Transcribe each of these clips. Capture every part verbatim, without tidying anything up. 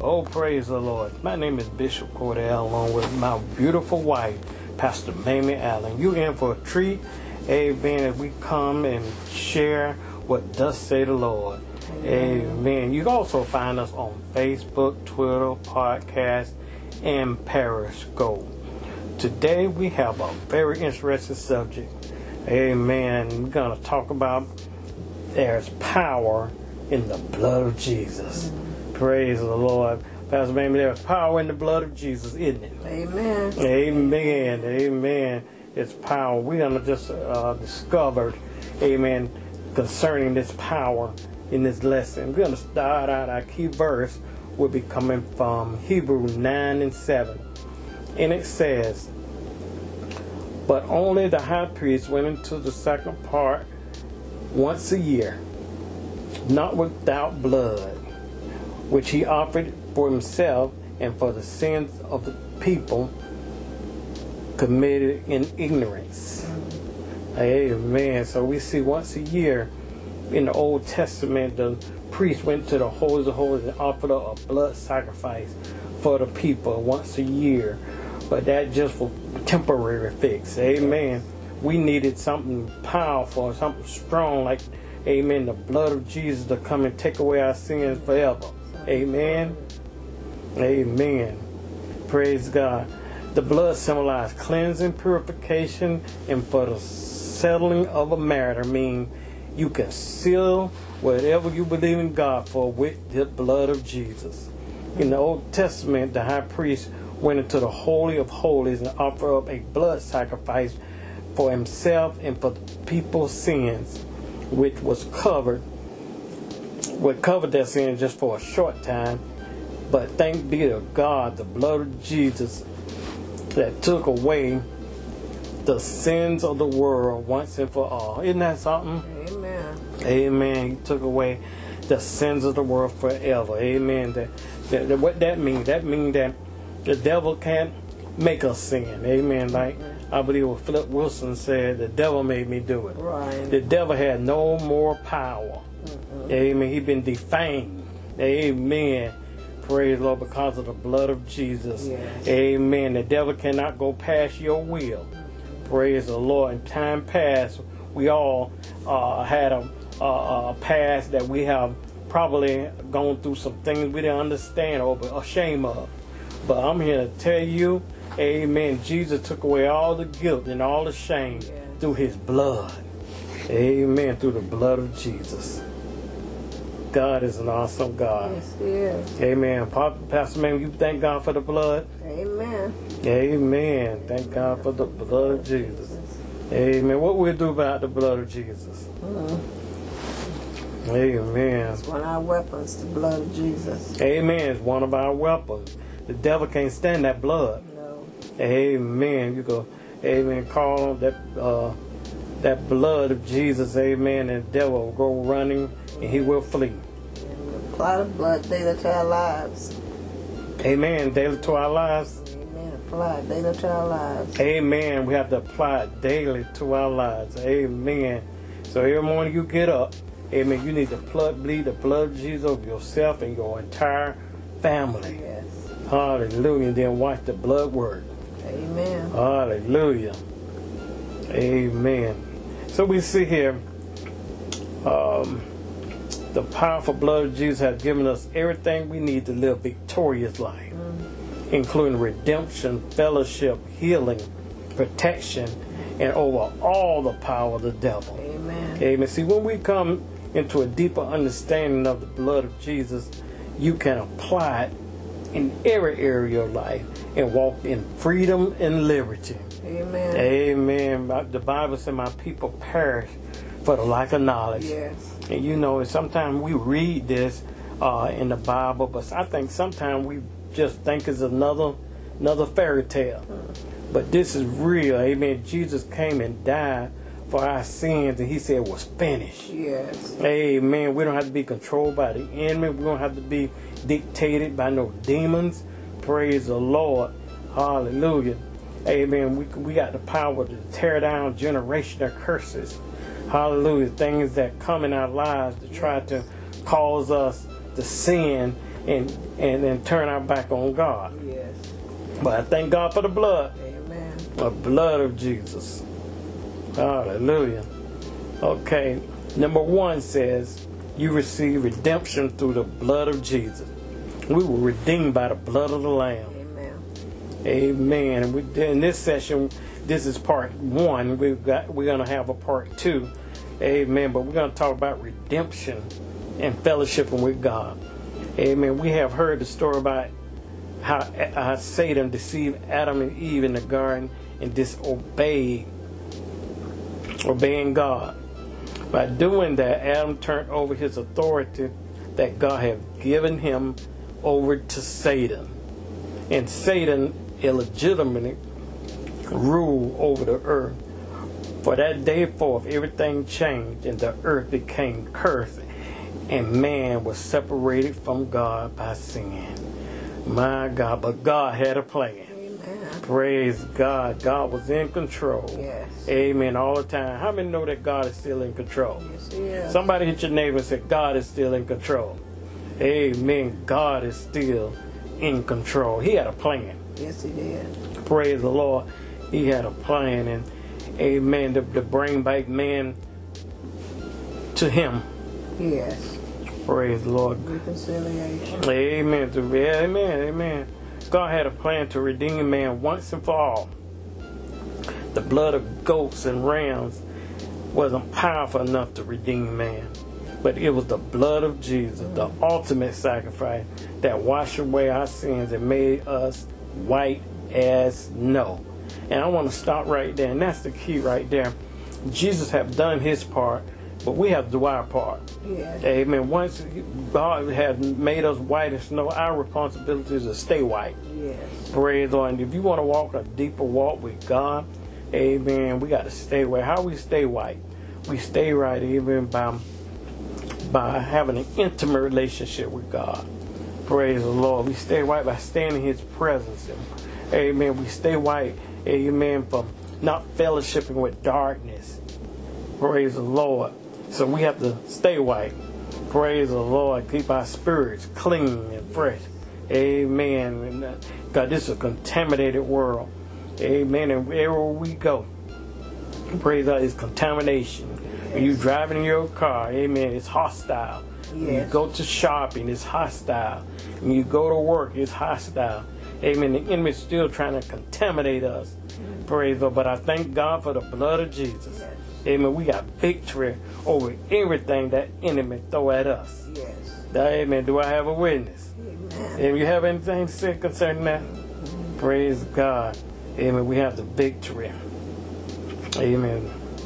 Oh, praise the Lord. My name is Bishop Cordell, along with my beautiful wife, Pastor Mamie Allen. You're in for a treat, amen, as we come and share what thus say the Lord. Amen. Amen. You can also find us on Facebook, Twitter, podcast, and Periscope. Today we have a very interesting subject. Amen. We're going to talk about there's power in the blood of Jesus. Mm-hmm. Praise the Lord. Pastor Mamie, there's power in the blood of Jesus, isn't it? Amen. Amen. Amen. It's power. We're going to just uh, discover, amen, concerning this power in this lesson. We're going to start out. Our key verse will be coming from Hebrews nine and seven. And it says, but only the high priest went into the second part once a year, not without blood, which he offered for himself and for the sins of the people committed in ignorance. Amen. So we see once a year in the Old Testament, the priest went to the holies of holies and offered up a blood sacrifice for the people once a year. But that just for temporary fix. Amen. We needed something powerful, something strong, like, amen, the blood of Jesus to come and take away our sins forever. Amen. Amen. Praise God. The blood symbolized cleansing, purification, and for the settling of a matter. Mean you can seal whatever you believe in God for with the blood of Jesus. In the Old Testament, the high priest went into the Holy of Holies and offered up a blood sacrifice for himself and for the people's sins, which was covered, would cover their sins just for a short time. But thanks be to God, the blood of Jesus that took away the sins of the world once and for all. Isn't that something? Amen. Amen. He took away the sins of the world forever. Amen. That, that, that what that means? That means that the devil can't make us sin. Amen. Like I believe what Philip Wilson said, the devil made me do it. Right. The devil had no more power. Mm-hmm. Amen. He's been defamed. Amen. Praise the Lord, because of the blood of Jesus. Yes. Amen. The devil cannot go past your will. Mm-hmm. Praise the Lord. In time past, we all uh, had a, a, a past that we have probably gone through some things we didn't understand or were ashamed of. But I'm here to tell you, amen, Jesus took away all the guilt and all the shame yes. through his blood. Amen, through the blood of Jesus. God is an awesome God. Yes, he is. Amen. Pastor Man, you thank God for the blood? Amen. Amen. Thank God for the blood of Jesus. Amen. What will we do about the blood of Jesus? Mm-hmm. Amen. It's one of our weapons, the blood of Jesus. Amen. It's one of our weapons. The devil can't stand that blood. No. Amen. You go, amen, call on that uh, that blood of Jesus, amen, and the devil will go running and he will flee. And we apply the blood daily to our lives. Amen. Daily to our lives. Amen. Apply it daily to our lives. Amen. We have to apply it daily to our lives. Amen. So every morning you get up, amen, you need to blood, bleed the blood of Jesus over yourself and your entire family. Yes. Hallelujah. And then watch the blood work. Amen. Hallelujah. Amen. So we see here um, the powerful blood of Jesus has given us everything we need to live a victorious life, mm-hmm. including redemption, fellowship, healing, protection, and over all the power of the devil. Amen. Amen. See, when we come into a deeper understanding of the blood of Jesus, you can apply it in every area of life and walk in freedom and liberty. Amen. Amen. The Bible says my people perish for the lack of knowledge. Yes. And you know, sometimes we read this uh, in the Bible, but I think sometimes we just think it's another another fairy tale. Hmm. But this is real. Amen. Jesus came and died for our sins, and he said it was finished. Yes. Amen. We don't have to be controlled by the enemy. We don't have to be dictated by no demons. Praise the Lord. Hallelujah. Amen. We we got the power to tear down generational curses. Hallelujah. Things that come in our lives to try to cause us to sin. and and then turn our back on God. Yes. But I thank God for the blood. Amen. The blood of Jesus. Hallelujah. Okay. Number one says, you receive redemption through the blood of Jesus. We were redeemed by the blood of the Lamb. Amen. Amen. And we, in this session, this is part one. We've got we're gonna have a part two. Amen. But we're gonna talk about redemption and fellowshipping with God. Amen. We have heard the story about how, how Satan deceived Adam and Eve in the garden and disobeyed, obeying God. By doing that, Adam turned over his authority that God had given him over to Satan. And Satan illegitimately ruled over the earth. For that day forth, everything changed and the earth became cursed and man was separated from God by sin. My God, but God had a plan. Amen. Praise God. God was in control. Yes. Amen. All the time. How many know that God is still in control? Yes, he is. Somebody hit your neighbor and say, God is still in control. Amen. God is still in control. He had a plan. Yes, he did. Praise the Lord. He had a plan. And amen. To, to bring back man to him. Yes. Praise the Lord. Reconciliation. Amen. To, yeah, amen. Amen. God had a plan to redeem man once and for all. The blood of goats and rams wasn't powerful enough to redeem man. But it was the blood of Jesus, the ultimate sacrifice that washed away our sins and made us white as snow. And I want to stop right there. And that's the key right there. Jesus have done his part, but we have to do our part. Yes. Amen. Once God has made us white as snow, our responsibility is to stay white. Yes. Praise the Lord. And if you want to walk a deeper walk with God, amen, we got to stay white. How we stay white? We stay right even by, by having an intimate relationship with God. Praise the Lord. We stay white by staying in his presence. And, amen. We stay white, amen, from not fellowshipping with darkness. Praise the Lord. So we have to stay white. Praise the Lord. Keep our spirits clean and fresh. Amen. And, uh, God, this is a contaminated world. Amen. And wherever we go, praise God, it's contamination. Yes. When you driving in your car, amen, it's hostile. Yes. When you go to shopping, it's hostile. When you go to work, it's hostile. Amen. The enemy's still trying to contaminate us. Mm-hmm. Praise God. But I thank God for the blood of Jesus. Yes. Amen. We got victory over everything that enemy throw at us. Yes. Amen. Do I have a witness? Amen. If you have anything to say concerning that, mm-hmm. Praise God. Amen. We have the victory. Amen.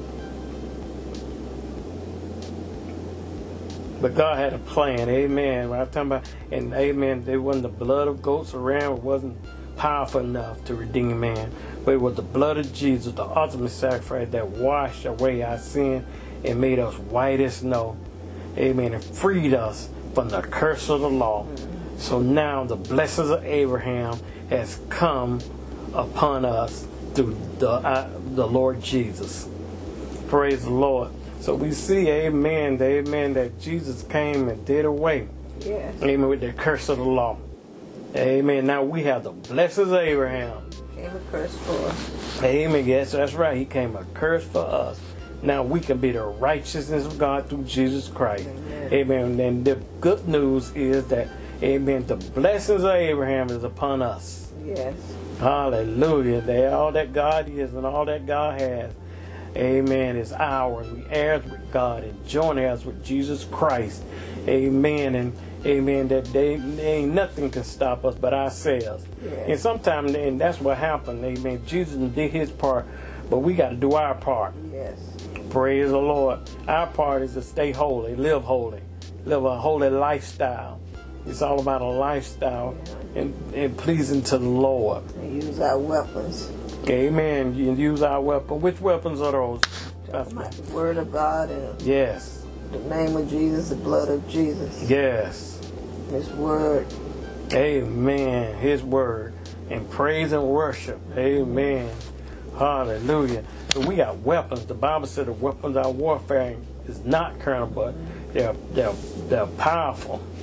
But God had a plan. Amen. When I'm talking about, and amen, there wasn't the blood of goats around. It wasn't powerful enough to redeem man. But it was the blood of Jesus, the ultimate sacrifice that washed away our sin and made us white as snow. Amen. And freed us from the curse of the law. So now the blessings of Abraham has come upon us through the, uh, the Lord Jesus. Praise the Lord. So we see, amen, the amen, that Jesus came and did away. Yes. Amen, with the curse of the law. Amen. Now we have the blessings of Abraham. Came a curse for us. Amen. Yes, that's right. He came a curse for us. Now we can be the righteousness of God through Jesus Christ. Amen. Amen. And the good news is that, amen, the blessings of Abraham is upon us. Yes. Hallelujah. That all that God is and all that God has, amen, is ours. We heirs with God and joint heirs with Jesus Christ. Amen. And amen, that they, they ain't nothing can stop us but ourselves. Yes. And sometimes, and that's what happened. Amen. Jesus did his part, but we got to do our part. Yes. Praise the Lord. Our part is to stay holy, live holy, live a holy lifestyle. It's all about a lifestyle and, and pleasing to the Lord. And use our weapons. Amen. You use our weapon. Which weapons are those? The word of God and yes. the name of Jesus, the blood of Jesus. Yes. His word. Amen. His word. And praise and worship. Amen. Hallelujah. So we got weapons. The Bible said the weapons of warfare is not carnal, but they're, they're, they're powerful.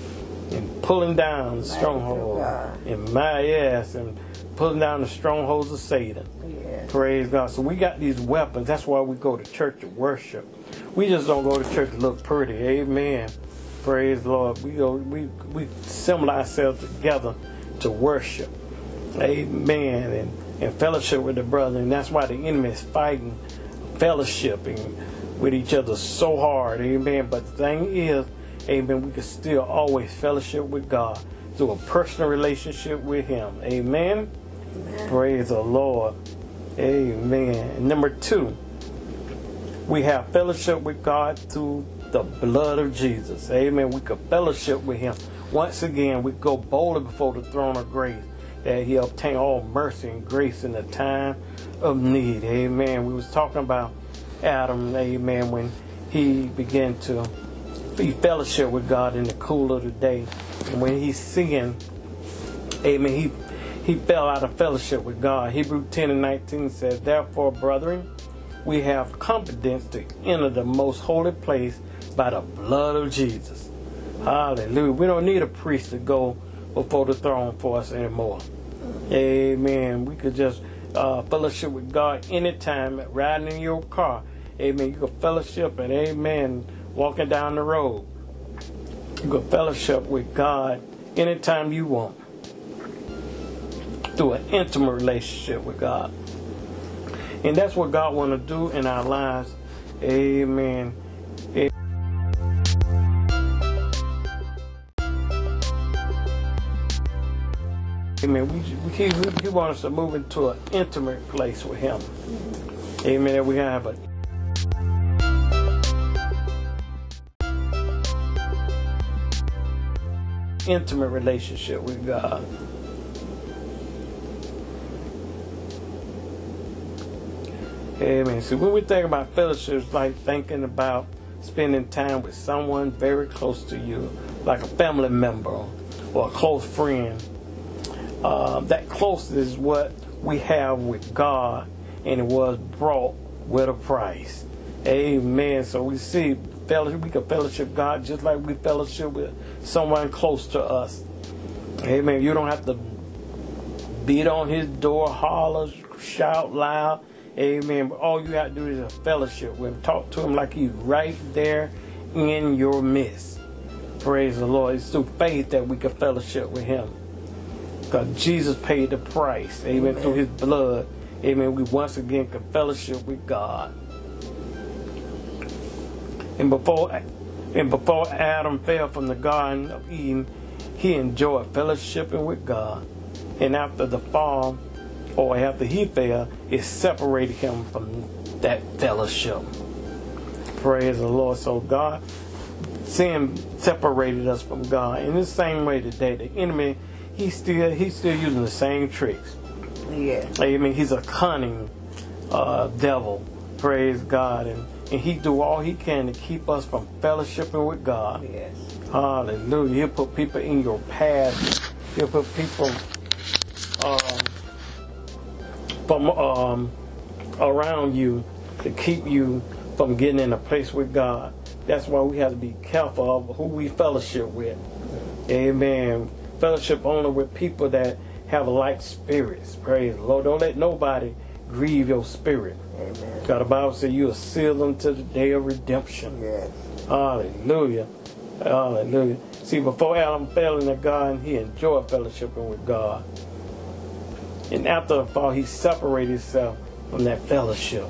and pulling down the strongholds. And my yes, and pulling down the strongholds of Satan. Yes. Praise God. So we got these weapons. That's why we go to church to worship. We just don't go to church to look pretty. Amen. Praise the Lord. We go. We we assemble ourselves together to worship. Amen. And, and fellowship with the brother. And that's why the enemy is fighting, fellowshipping with each other so hard. Amen. But the thing is, amen, we can still always fellowship with God through a personal relationship with Him. Amen. Amen. Praise the Lord. Amen. And number two, we have fellowship with God through the blood of Jesus. Amen. We can fellowship with Him. Once again, we go boldly before the throne of grace, that He obtain all mercy and grace in the time of need. Amen. We was talking about Adam, amen, when he began to be fellowship with God in the cool of the day. And when he sinned, amen, he he fell out of fellowship with God. Hebrews ten and nineteen says, therefore, brethren, we have confidence to enter the most holy place by the blood of Jesus. Hallelujah. We don't need a priest to go before the throne for us anymore. Amen. We could just uh, fellowship with God anytime, riding in your car. Amen. You can fellowship and amen, walking down the road. You can fellowship with God anytime you want through an intimate relationship with God. And that's what God want to do in our lives. Amen. Amen. Amen. We, we, he, he wants us to move into an intimate place with Him. Amen. That we have a intimate relationship with God. Amen. So when we think about fellowship, it's like thinking about spending time with someone very close to you, like a family member or a close friend. Uh, that closeness is what we have with God, and it was brought with a price. Amen. So we see fellowship, we can fellowship God just like we fellowship with someone close to us. Amen. You don't have to beat on His door, holler, shout loud. Amen. But all you have to do is a fellowship with Him. Talk to Him like He's right there in your midst. Praise the Lord. It's through faith that we can fellowship with Him, because Jesus paid the price. Amen. Amen. Through His blood. Amen. We once again can fellowship with God. And before, and before Adam fell from the Garden of Eden, he enjoyed fellowshipping with God. And after the fall, or after he fell, it separated him from that fellowship. Praise the Lord. So God, sin separated us from God. In the same way today, the enemy, he's still he's still using the same tricks. Yeah. Amen. He's a cunning uh, devil. Praise God. And, and he do all he can to keep us from fellowshipping with God. Yes. Hallelujah. He'll put people in your path. He'll put people um, from um, around you to keep you from getting in a place with God. That's why we have to be careful of who we fellowship with. Amen. Fellowship only with people that have like spirits. Praise the Lord. Don't let nobody grieve your spirit. Amen. God, the Bible says you will seal them to the day of redemption. Yes. Hallelujah. Hallelujah. See, before Adam fell in the garden, he enjoyed fellowshipping with God. And after the fall, he separated himself from that fellowship.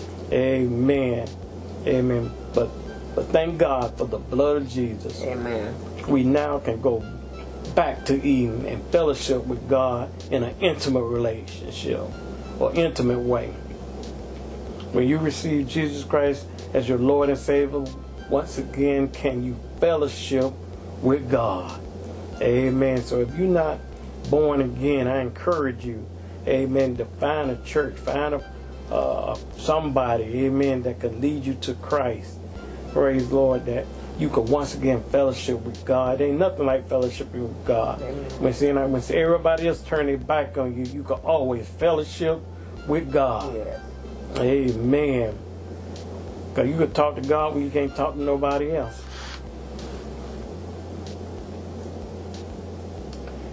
Amen. Amen. But but thank God for the blood of Jesus. Amen. We now can go back to Eden and fellowship with God in an intimate relationship or intimate way. When you receive Jesus Christ as your Lord and Savior, once again, can you fellowship with God? Amen. So if you're not born again, I encourage you, amen, to find a church, find a, uh, somebody, amen, that could lead you to Christ. Praise the Lord, that you could once again fellowship with God. There ain't nothing like fellowshipping with God. Amen. When see, like, when see everybody else turn their back on you, you can always fellowship with God. Yes. Amen. Because you can talk to God when you can't talk to nobody else.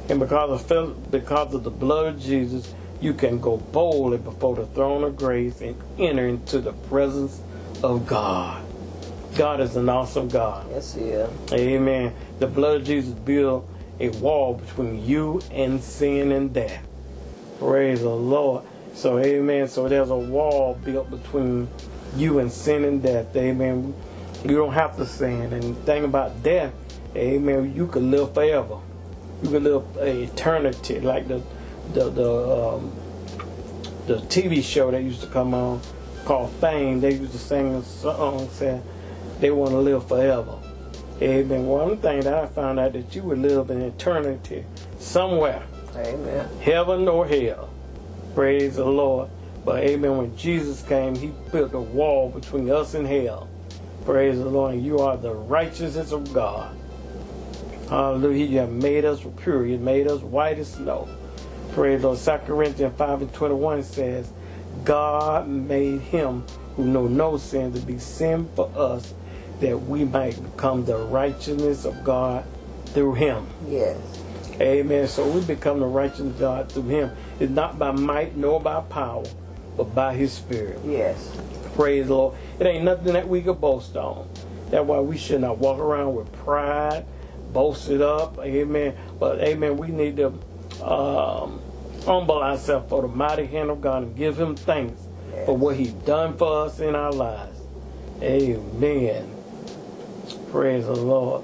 And because of fel- because of the blood of Jesus, you can go boldly before the throne of grace and enter into the presence of God. God is an awesome God. Yes, He is. Amen. The blood of Jesus built a wall between you and sin and death. Praise the Lord. So, amen. So there's a wall built between you and sin and death. Amen. You don't have to sin. And the thing about death, amen, you can live forever. You can live an eternity, like the the the um, the T V show that used to come on called Fame. They used to sing a song saying they want to live forever. Amen. One thing that I found out that you would live in eternity somewhere. Amen. Heaven or hell. Praise the Lord. But amen, when Jesus came, He built a wall between us and hell. Praise the Lord. And you are the righteousness of God. Hallelujah. You have made us pure. You made us white as snow. Praise the Lord. Second Corinthians five and twenty-one says, God made Him who know no sin to be sin for us, that we might become the righteousness of God through Him. Yes. Amen. So we become the righteousness of God through Him. It's not by might nor by power, but by His Spirit. Yes. Praise the Lord. It ain't nothing that we could boast on. That's why we should not walk around with pride, boast it up. Amen. But amen, we need to um, humble ourselves for the mighty hand of God and give Him thanks yes. for what He's done for us in our lives. Amen. Praise the Lord.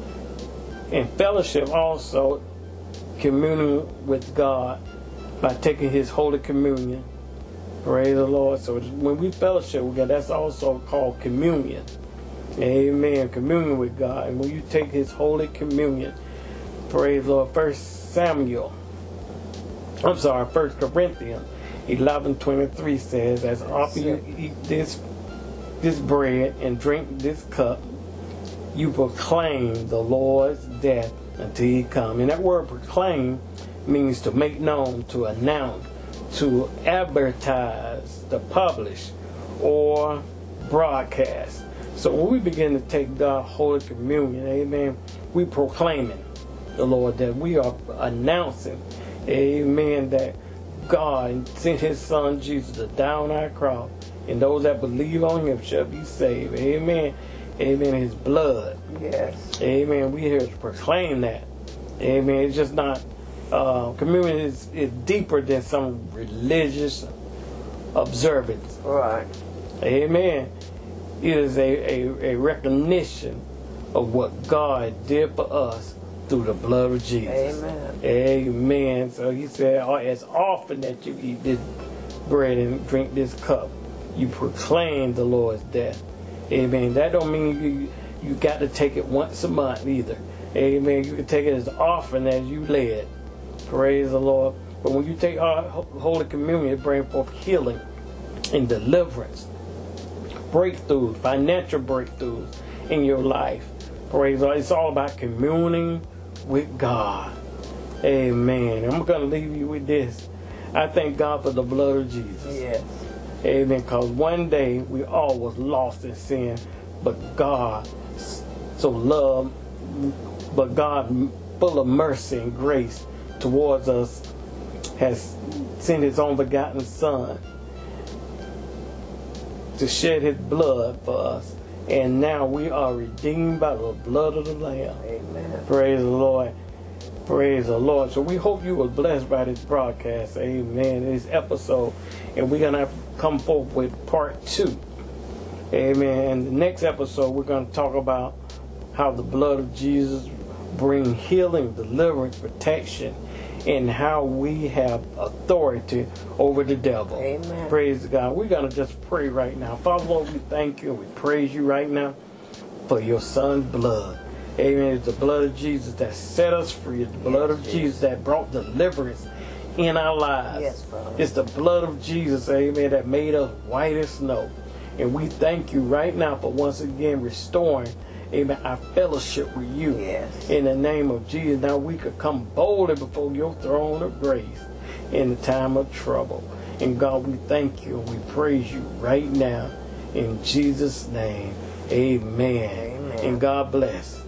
In fellowship also, communing with God by taking His Holy Communion. Praise the Lord. So when we fellowship with God, that's also called communion. Amen. Communion with God. And when you take His Holy Communion, praise the Lord. First Samuel, I'm sorry, First Corinthians eleven twenty-three says, as often you eat this this bread and drink this cup, you proclaim the Lord's death until He come. And that word proclaim means to make known, to announce, to advertise, to publish, or broadcast. So when we begin to take God's Holy Communion, amen, we proclaiming the Lord, that we are announcing, amen, that God sent His Son Jesus to die on our cross, and those that believe on Him shall be saved. Amen. Amen. His blood. Yes. Amen. We here to proclaim that. Amen. It's just not, uh, communion is, is deeper than some religious observance. Right. Amen. It is a, a, a recognition of what God did for us through the blood of Jesus. Amen. Amen. So He said, oh, as often that you eat this bread and drink this cup, you proclaim the Lord's death. Amen. That don't mean you you got to take it once a month either. Amen. You can take it as often as you led. Praise the Lord. But when you take our Holy Communion, it brings forth healing and deliverance, breakthroughs, financial breakthroughs in your life. Praise the Lord. It's all about communing with God. Amen. I'm going to leave you with this. I thank God for the blood of Jesus. Yes. Amen. Because one day we all was lost in sin, but God so loved, but God full of mercy and grace towards us has sent His own begotten Son to shed His blood for us. And now we are redeemed by the blood of the Lamb. Amen. Praise the Lord. Praise the Lord. So we hope you were blessed by this broadcast. Amen. This episode. And we're going to come forth with part two. Amen. And the next episode, we're going to talk about how the blood of Jesus brings healing, deliverance, protection, and how we have authority over the devil. Amen. Praise God. We're going to just pray right now. Father, Lord, we thank you and we praise you right now for your Son's blood. Amen. It's the blood of Jesus that set us free. It's the blood Yes, of Jesus. Jesus that brought deliverance in our lives. Yes, Father. It's the blood of Jesus, amen, that made us white as snow. And we thank you right now for once again restoring, amen, our fellowship with you. Yes. In the name of Jesus, now we could come boldly before your throne of grace in the time of trouble. And God, we thank you and we praise you right now. In Jesus' name, amen. Amen. And God bless.